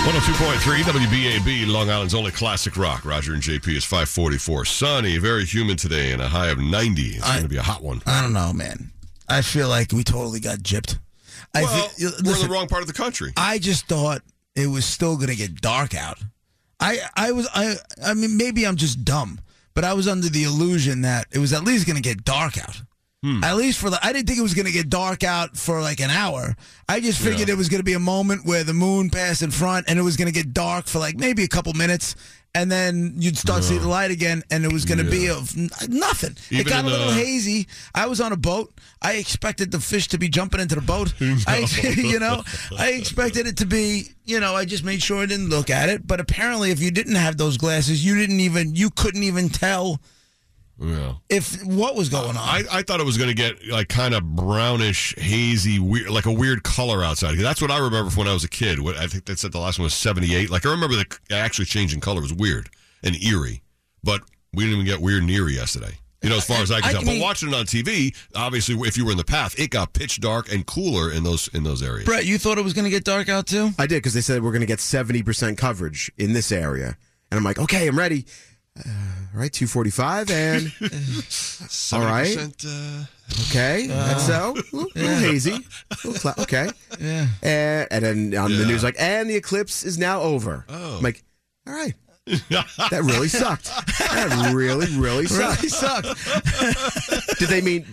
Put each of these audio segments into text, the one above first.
102.3 WBAB, Long Island's only classic rock. Roger and JP is 544. Sunny, very humid today, and a high of 90. It's going to be a hot one. I don't know, man. I feel like we totally got gypped. We're in the wrong part of the country. I just thought it was still going to get dark out. I mean, maybe I'm just dumb, but I was under the illusion that it was at least going to get dark out. At least I didn't think it was going to get dark out for like an hour. I just figured it was going to be a moment where the moon passed in front and it was going to get dark for like maybe a couple minutes. And then you'd start seeing the light again, and it was going to be of nothing. It got a little hazy. I was on a boat. I expected the fish to be jumping into the boat. I expected it to be, I just made sure I didn't look at it. But apparently, if you didn't have those glasses, you couldn't even tell what was going on. I thought it was going to get like kind of brownish, hazy, weird, like a weird color outside. That's what I remember from when I was a kid. I think they said the last one was 78. Like I remember the actually changing color was weird and eerie, but we didn't even get weird and eerie yesterday. As far as I can tell. But watching it on TV, obviously, if you were in the path, it got pitch dark and cooler in those areas. Brett, you thought it was going to get dark out too? I did, because they said we're going to get 70% coverage in this area, and I'm like, okay, I'm ready. All right, 2:45 and all right. Okay, that's so a little hazy, okay. Yeah, and then on the news, like, and the eclipse is now over. Oh, I'm like, all right. That really sucked. That really sucked. Really sucked. Did they mean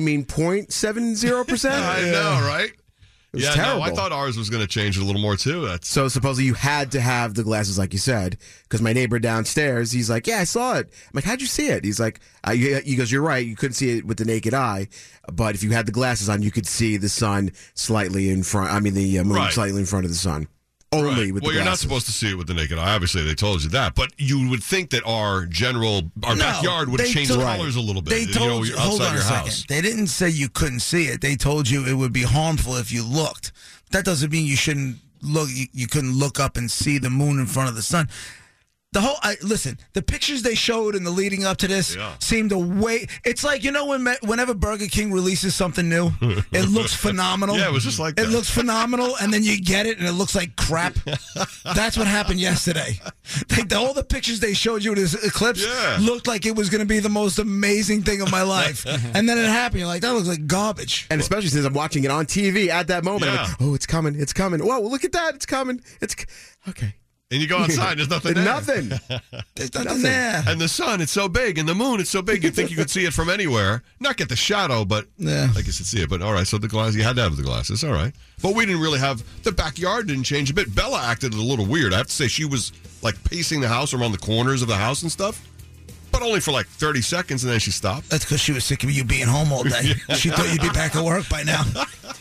0.70%? I know, right? It was terrible. No, I thought ours was going to change a little more, too. So supposedly you had to have the glasses, like you said, because my neighbor downstairs, he's like, yeah, I saw it. I'm like, how'd you see it? He's like, he goes, you're right, you couldn't see it with the naked eye, but if you had the glasses on, you could see the sun slightly in front, the moon slightly in front of the sun. Only with the glasses. You're not supposed to see it with the naked eye. Obviously, they told you that. But you would think that our backyard would change colors a little bit. They told you, hold on a second. They didn't say you couldn't see it. They told you it would be harmful if you looked. That doesn't mean you shouldn't look. You couldn't look up and see the moon in front of the sun. Listen, the pictures they showed in the leading up to this seemed it's like, whenever Burger King releases something new, it looks phenomenal. Yeah, it was just like that. It looks phenomenal, and then you get it, and it looks like crap. That's what happened yesterday. All the pictures they showed you in this eclipse looked like it was going to be the most amazing thing of my life. And then it happened. You're like, that looks like garbage. And especially since I'm watching it on TV at that moment. I'm like, oh, it's coming. Whoa, look at that. It's coming. Okay. And you go outside, there's nothing there. There's nothing there. And the sun, it's so big, and the moon, it's so big, you'd think you could see it from anywhere. Not get the shadow, but I guess you'd see it. But all right, so the glasses, you had to have the glasses, all right. But we didn't really have, the backyard didn't change a bit. Bella acted a little weird. I have to say, she was like pacing the house around the corners of the house and stuff. But only for like 30 seconds, and then she stopped. That's because she was sick of you being home all day. She thought you'd be back at work by now.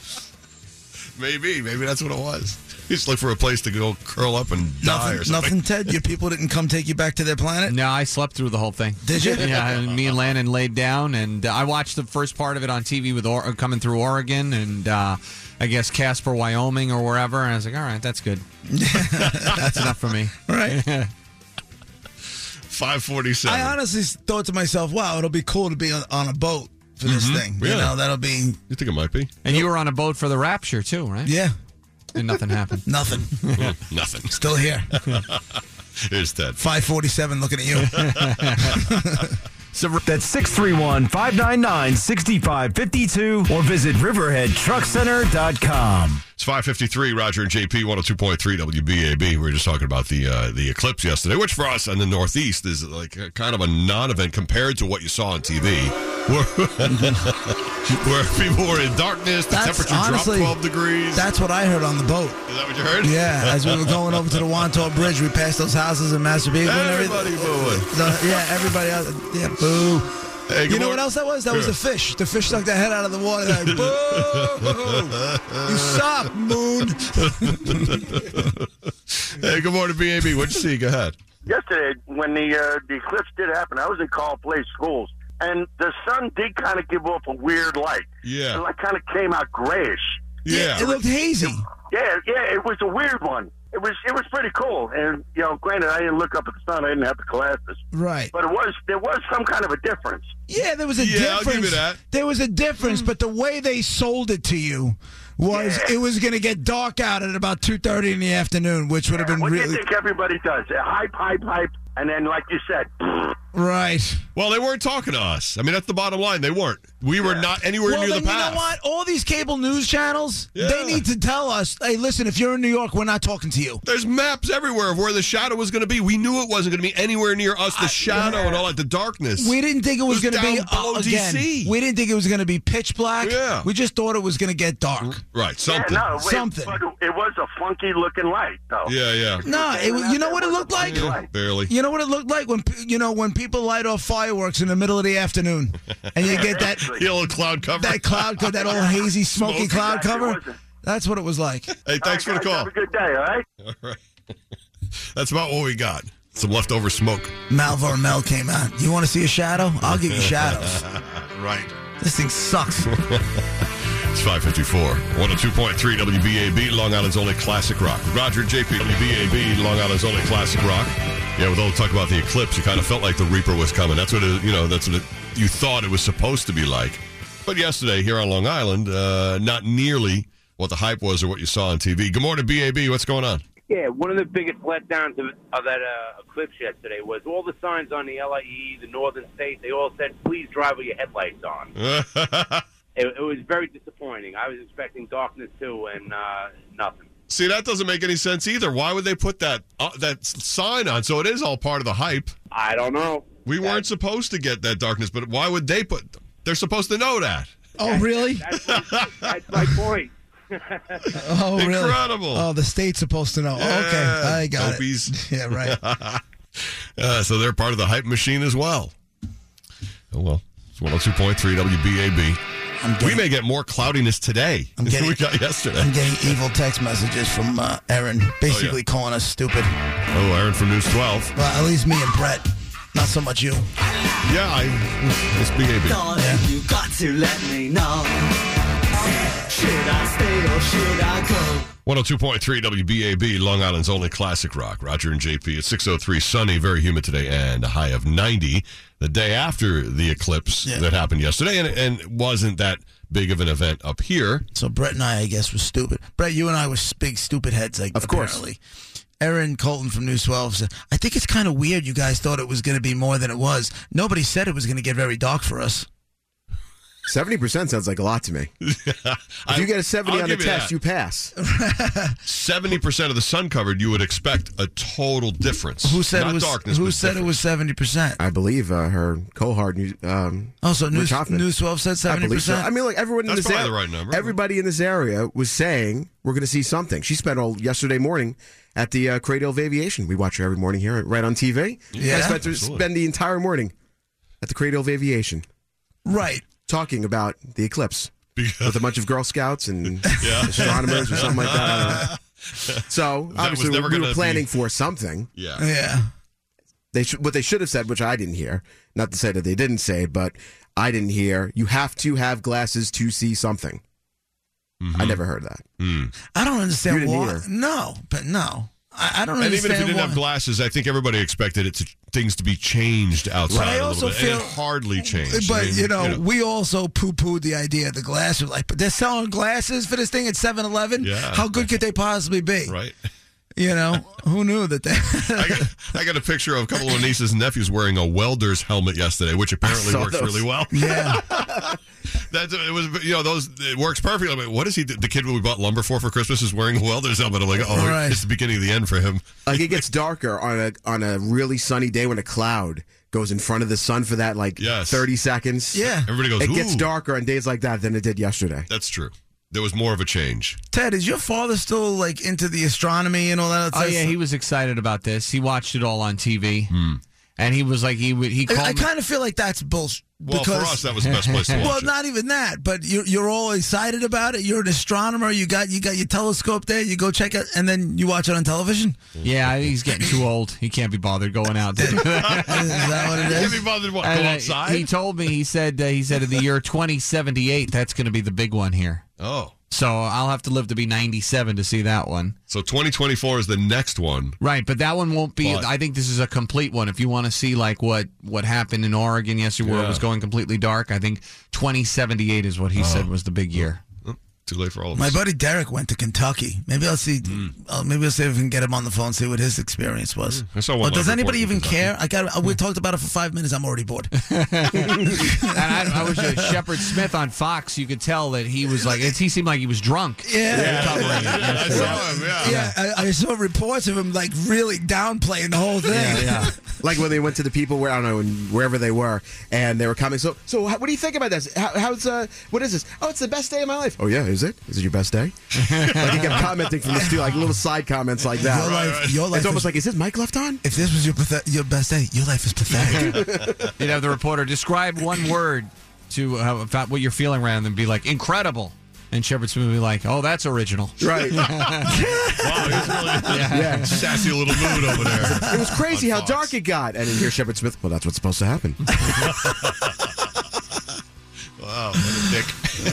Maybe that's what it was. You just look for a place to go curl up and die or something. Nothing, Ted? Your people didn't come take you back to their planet? No, I slept through the whole thing. Did you? Yeah, and me and Landon laid down, and I watched the first part of it on TV with coming through Oregon, and I guess Casper, Wyoming, or wherever, and I was like, all right, that's good. That's enough for me. Right. 547. I honestly thought to myself, wow, it'll be cool to be on a boat for this thing. Yeah. That'll be... You think it might be? And you were on a boat for the Rapture, too, right? Yeah. And nothing happened. Nothing. Nothing. Still here. Here's Ted. 547 looking at you. So that's 631-599-6552 or visit riverheadtruckcenter.com. It's 5:53, Roger and JP, 102.3 WBAB. We were just talking about the eclipse yesterday, which for us in the Northeast is like kind of a non-event compared to what you saw on TV, where people were in darkness, the temperature dropped 12 degrees. That's what I heard on the boat. Is that what you heard? Yeah, as we were going over to the Wantaw Bridge, we passed those houses in Massapequa. Everybody booing. Everybody else. Yeah, boo. Hey, you know what else that was? That was the fish. The fish stuck their head out of the water. Like, boo! You suck, moon. Hey, good morning, BAB. What'd you see? Go ahead. Yesterday, when the eclipse did happen, I was in Call Place Schools, and the sun did kind of give off a weird light. Yeah. It kind of came out grayish. Yeah. It looked hazy. Yeah, it was a weird one. It was pretty cool, and granted, I didn't look up at the sun. I didn't have the glasses, right? But there was some kind of a difference. Yeah, there was a difference. I'll give you that. There was a difference, but the way they sold it to you was it was going to get dark out at about 2:30 in the afternoon, which would have been What do really you think everybody does? Hype, and then, like you said, right. Well, they weren't talking to us. I mean, that's the bottom line. They weren't. We were not anywhere Well, near then the path. you know what? All these cable news channels, Yeah. they need to tell us, hey, listen, if you're in New York, we're not talking to you. There's maps everywhere of where the shadow was going to be. We knew it wasn't going to be anywhere near us, the shadow and all that, the darkness. We didn't think it was It was going to be, down below again, DC. we didn't think it was going to be pitch black. Yeah. We just thought it was going to get dark. Right, something. Yeah, no, wait, Something. But it was a funky looking light, though. Yeah. No, you know what it looked like? Barely. You know what it looked like when people light off fireworks in the middle of the afternoon, and you get that Yellow cloud cover. that cloud, that old hazy, smoky Smoke. cloud Exactly, cover. wasn't it? That's what it was like. Hey, thanks for the call. Have a good day, all right? All right. That's about what we got. Some leftover smoke. Malvar Mel came out. You want to see a shadow? I'll give you shadows. Right. This thing sucks. It's 5:54. 102.3 WBAB, Long Island's only classic rock. Roger and JP, WBAB, Long Island's only classic rock. Yeah, with all the talk about the eclipse, you kind of felt like the Reaper was coming. That's what you thought it was supposed to be like. But yesterday here on Long Island, not nearly what the hype was or what you saw on TV. Good morning, BAB. What's going on? Yeah, one of the biggest letdowns of that eclipse yesterday was all the signs on the LIE, the northern states, they all said, please drive with your headlights on. It was very disappointing. I was expecting darkness too, and nothing. See, that doesn't make any sense either. Why would they put that sign on? So it is all part of the hype. I don't know. We weren't supposed to get that darkness, but why would they put... They're supposed to know that. Oh, really? That's my point. Oh, really? Incredible. Oh, the state's supposed to know. Yeah, Okay, I got dopies. it. Yeah, right. So they're part of the hype machine as well. Oh, well. It's 102.3 WBAB. We may get more cloudiness today than we got yesterday. I'm getting evil text messages from Aaron, basically calling us stupid. Oh, Aaron from News 12. Well, at least me and Brett. Not so much you. Yeah, it's BAB. Darling, you got to let me know. Should I stay or should I go? 102.3 WBAB, Long Island's only classic rock. Roger and JP. It's 6:03, sunny, very humid today, and a high of 90. The day after the eclipse that happened yesterday, and it wasn't that big of an event up here. So Brett and I guess, was stupid. Brett, you and I were big stupid heads, like, Of course. apparently. Aaron Colton from News 12 said, I think it's kind of weird you guys thought it was going to be more than it was. Nobody said it was going to get very dark for us. 70% sounds like a lot to me. If you get a 70 I'll on the give you test, that. you pass. 70% of the sun covered, you would expect a total difference. Who said Not it was? darkness, Who but said it was 70%? I believe her cohort. Oh, so News Rich Hoffman. 12 said 70%. I believe so. I mean, like everyone in That's this probably area, the right number. everybody in this area was saying we're going to see something. She spent all yesterday morning at the Cradle of Aviation. We watch her every morning here, right on TV. Yeah. I spend the entire morning at the Cradle of Aviation Right. talking about the eclipse with a bunch of Girl Scouts and Yeah. astronomers or something like that. I don't know. So That obviously was never we were gonna planning be- for something. Yeah. Yeah. What they should have said, which I didn't hear, not to say that they didn't say, but I didn't hear, you have to have glasses to see something. I never heard that. I don't understand You didn't why. either. No, but no. I don't And understand even if you didn't why. have glasses, I think everybody expected things to be changed outside But I a also little bit. And feel- it hardly changed. But, I mean, we also poo-pooed the idea of the glasses. Like, but they're selling glasses for this thing at 7-Eleven? Yeah. How good could they possibly be? right? You know, who knew that they... I got a picture of a couple of nieces and nephews wearing a welder's helmet yesterday, which apparently saw works those. really well. Yeah. It works perfectly. I mean, what is he? The kid we bought lumber for Christmas is wearing a welder's helmet. I'm like, oh, Right. it's the beginning of the end for him. Like it gets darker on a really sunny day when a cloud goes in front of the sun for that Yes. 30 seconds. Yeah. Everybody goes, It gets "Ooh." darker on days like that than it did yesterday. That's true. There was more of a change. Ted, is your father still, like, into the astronomy and all that? Oh yeah, he was excited about this. He watched it all on TV, Hmm. and he was like, he called. I me- kind of feel like that's bullshit. Well, because, for us, that was the best place to watch well, it. not even that, but you're all excited about it. You're an astronomer. You got your telescope there. You go check it, and then you watch it on television. Yeah, I think he's getting too old. He can't be bothered going out there. Is that what it Can't is? be bothered to go And, outside. he told me. He said in the year 2078, that's going to be the big one here. Oh, So I'll have to live to be 97 to see that one. so 2024 is the next one. Right, but that one won't be. But- I think this is a complete one. If you want to see like what happened in Oregon yesterday, where it Yeah. was going completely dark, I think 2078 is what he said was the big year. Too late for all of My us. buddy Derek went to Kentucky. Maybe I'll see. Maybe I'll see if we can get him on the phone. See what his experience was. I saw one Does live anybody report even from care? We talked about it for 5 minutes. I'm already bored. And I was Shepard Smith on Fox. You could tell that he was like, he seemed like he was drunk. Yeah. Covering it. I saw him, Yeah, I saw reports of him like really downplaying the whole thing. Yeah. Like when they went to the people where I don't know wherever they were, and they were coming. So what do you think about this? How's what is this? Oh, it's the best day of my life. Oh yeah, is it? Is it your best day? Like he kept commenting from the studio, like little side comments like that. Your life It's almost is, like, is this mic left on? if this was your best day, your life is pathetic. You'd have the reporter describe one word to about what you're feeling around and be like, incredible. And Shepard Smith would be like, oh, that's original. Right. Wow, he's really Yeah. sassy little mood over there. It was crazy On how Fox. dark it got. And then here Shepard Smith, well, that's what's supposed to happen. Wow, what a dick.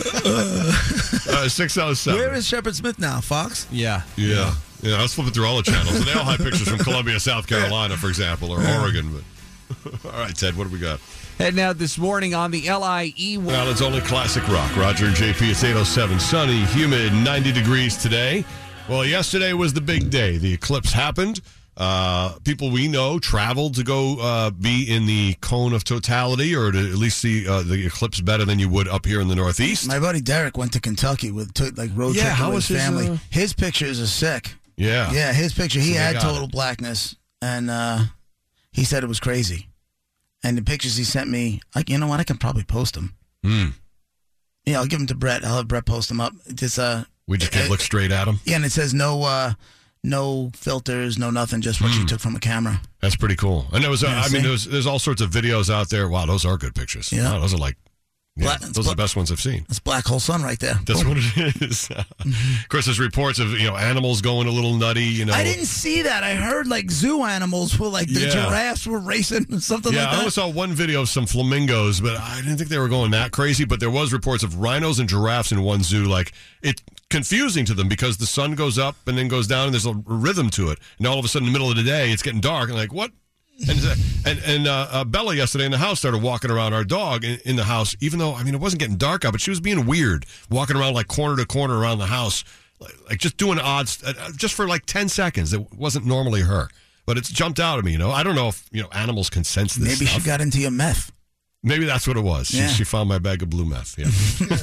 607. Where is Shepard Smith now? Fox? Yeah. Yeah. I was flipping through all the channels, and they all had pictures from Columbia, South Carolina, for example, or Oregon. But all right, Ted, what do we got? Heading out this morning on the LIE. Well, it's only classic rock. Roger and JP, it's 8:07. Sunny, humid, 90 degrees today. Well, yesterday was the big day. The eclipse happened. People we know traveled to go be in the cone of totality, or to at least see the eclipse better than you would up here in the Northeast. My buddy Derek went to Kentucky road trip how with was his his, family. His pictures are sick. Yeah. Yeah, his picture. He So they had got total it. blackness, and he said it was crazy. And the pictures he sent me, you know what? I can probably post them. Yeah, I'll give them to Brett. I'll have Brett post them up. Just We just can't look straight at them. yeah, and it says no filters, no nothing, just what you took from a camera. That's pretty cool. And there was, Yeah, see? there's all sorts of videos out there. Wow, those are good pictures. Yeah. Wow, those are like, Black- those are the best ones I've seen. That's black hole sun right there. That's Boom. what it is. Of course, there's reports of animals going a little nutty. I didn't see that. I heard like zoo animals were like the Yeah. giraffes were racing and something Yeah, like I that. only saw one video of some flamingos, but I didn't think they were going that crazy. But there was reports of rhinos and giraffes in one zoo. Like, it's confusing to them because the sun goes up and then goes down, and there's a rhythm to it. And all of a sudden, in the middle of the day, it's getting dark, and like, what? And Bella yesterday in the house started walking around our dog in the house, even though, it wasn't getting dark out, but she was being weird, walking around like corner to corner around the house, like just doing odds, just for like 10 seconds. It wasn't normally her, but it's jumped out at me, I don't know if, animals can sense this Maybe stuff. she got into your meth. Maybe that's what it was. Yeah. She found my bag of blue meth. Yeah.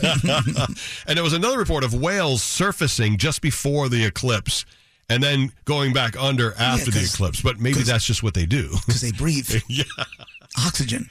And there was another report of whales surfacing just before the eclipse and then going back under after the 'cause- eclipse. But maybe that's just what they do. Because they breathe Yeah. oxygen.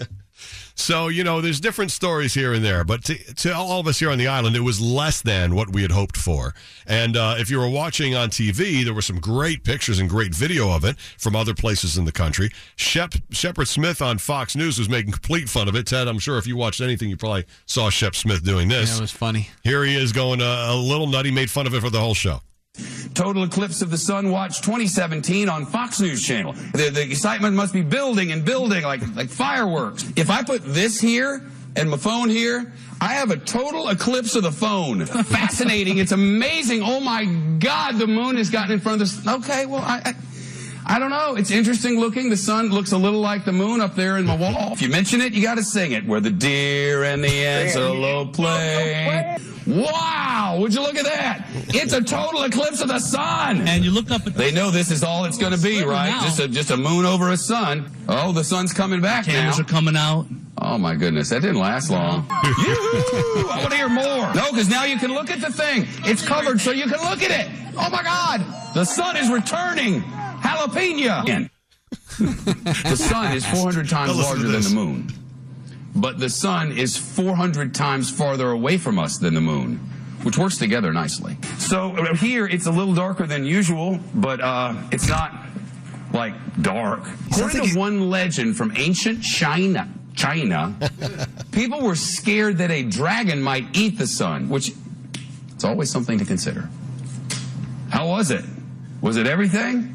So, there's different stories here and there, but to all of us here on the island, it was less than what we had hoped for. And if you were watching on TV, there were some great pictures and great video of it from other places in the country. Shepard Smith on Fox News was making complete fun of it. Ted, I'm sure if you watched anything, you probably saw Shep Smith doing this. Yeah, it was funny. Here he is going a little nutty, made fun of it for the whole show. Total Eclipse of the Sun Watch 2017 on Fox News Channel. The excitement must be building and building like fireworks. If I put this here and my phone here, I have a total eclipse of the phone. Fascinating. It's amazing. Oh my God, the moon has gotten in front of this. Okay, well, I don't know. It's interesting looking. The sun looks a little like the moon up there in my wall. If you mention it, you got to sing it. Where the deer and the antelope play. Wow! Would you look at that? It's a total eclipse of the sun. And you look up at They know this is all it's going to be, right? Now. Just a moon over a sun. Oh, the sun's coming back now. Cameras are coming out. Oh my goodness, that didn't last long. Yoo-hoo! I want to hear more. No, because now you can look at the thing. It's covered so you can look at it. Oh my God, the sun is returning. Jalapeno. The sun is 400 times Now listen to larger than this. the moon. But the sun is 400 times farther away from us than the moon, which works together nicely. So here it's a little darker than usual, but it's not like dark. According to one legend from ancient China, people were scared that a dragon might eat the sun, which it's always something to consider. How was it? Was it everything?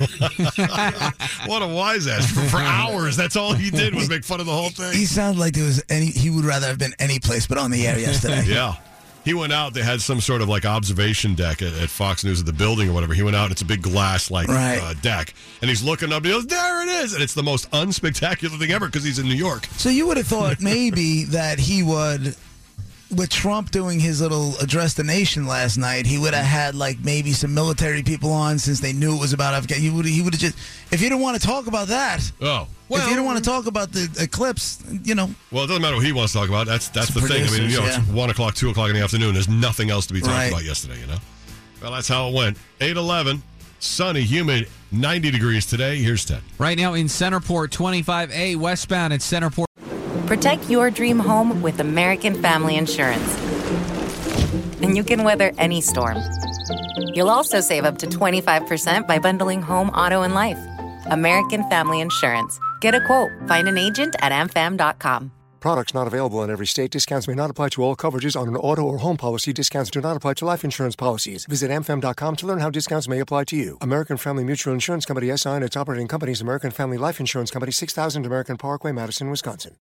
What a wise ass. For hours, that's all he did was make fun of the whole thing. He sounded like he would rather have been any place but on the air yesterday. Yeah. He went out. They had some sort of like observation deck at Fox News at the building or whatever. He went out. And it's a big glass deck, and he's looking up. And he goes, "There it is!" And it's the most unspectacular thing ever because he's in New York. So you would have thought maybe that he would with Trump doing his little address the nation last night, he would have had like maybe some military people on since they knew it was about Afghanistan. He would have just, if he didn't want to talk about that. Oh, well, if he didn't want to talk about the eclipse, Well, it doesn't matter what he wants to talk about. That's the thing. I mean, it's 1 o'clock, 2 o'clock in the afternoon. There's nothing else to be talked about yesterday. Well, that's how it went. 8:11, sunny, humid, 90 degrees today. Here's Ted. Right now in Centerport, 25A westbound at Centerport. Protect your dream home with American Family Insurance. And you can weather any storm. You'll also save up to 25% by bundling home, auto, and life. American Family Insurance. Get a quote. Find an agent at amfam.com. Products not available in every state. Discounts may not apply to all coverages on an auto or home policy. Discounts do not apply to life insurance policies. Visit amfam.com to learn how discounts may apply to you. American Family Mutual Insurance Company, SI, and its operating companies, American Family Life Insurance Company, 6000 American Parkway, Madison, Wisconsin.